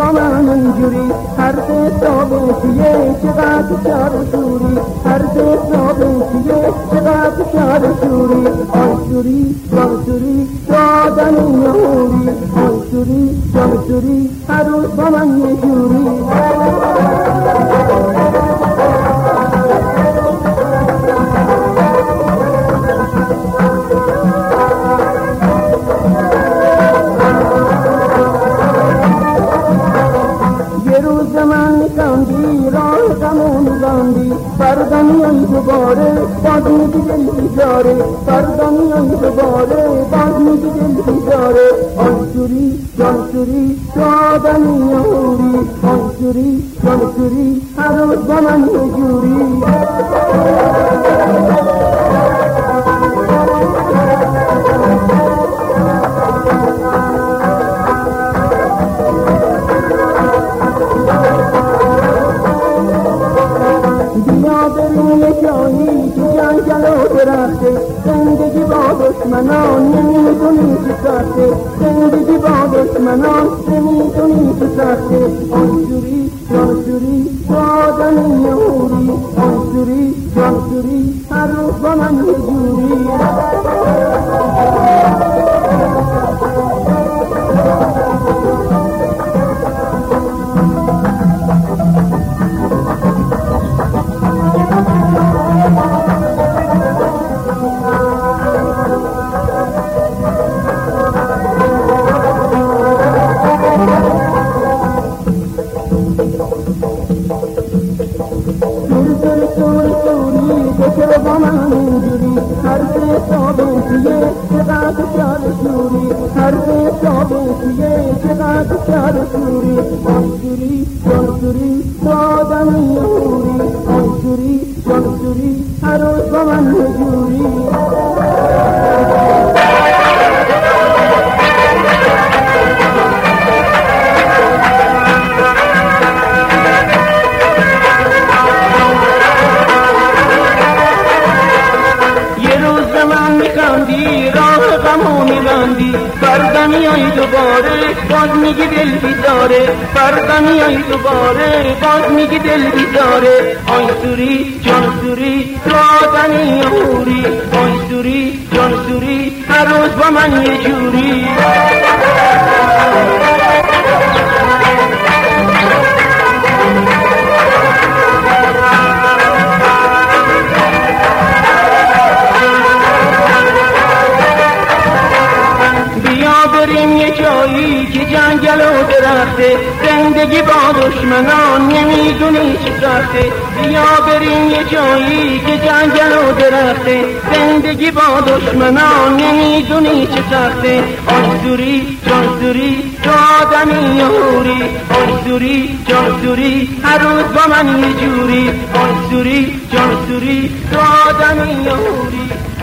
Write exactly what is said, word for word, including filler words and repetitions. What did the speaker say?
با من اینجوری هر حساب چیه چقدر شر شوری هر حساب چیه چقدر شر شوری آی شوری جان شوری دادنی نهوری آی شوری جان شوری هر روز با من یه جوری فردا میای دوباره باز میگی دل بیزاره فردا میای دوباره باز میگی دل بیزاره آی شوری جان شوری تو آدمی نهوری آی شوری جان شوری هر روز با من یه جوری زندگی با دشمنان نمیدونی چه سخته زندگی با دشمنان نمیدونی چه سخته آی شوری جان شوری تو آدمی نهوری آی شوری جان شوری هر روز با من یه جوری با من اینجوری هر حساب چیه چقدر شر شوری هر حساب چیه چقدر شر شوری آی شوری جان شوری تو آدمی نهوری آی شوری جان شوری هر روز با من یه جوری فردا میای دوباره باز میگی دل بیزاره فردا میای دوباره باز میگی دل بیزاره آی شوری جان شوری تو آدمی نهوری آی شوری جان شوری هر روز با من یه جوری که جنگل و درخته زندگی با دشمنان نمیدونی چه سخته بیا بریم یه جایی که جنگل و درخته زندگی با دشمنان نمیدونی چه سخته آی شوری جان شوری تو آدمی نهوری آی شوری جان شوری هر روز با من یه جوری آی شوری جان شوری تو آدمی نهوری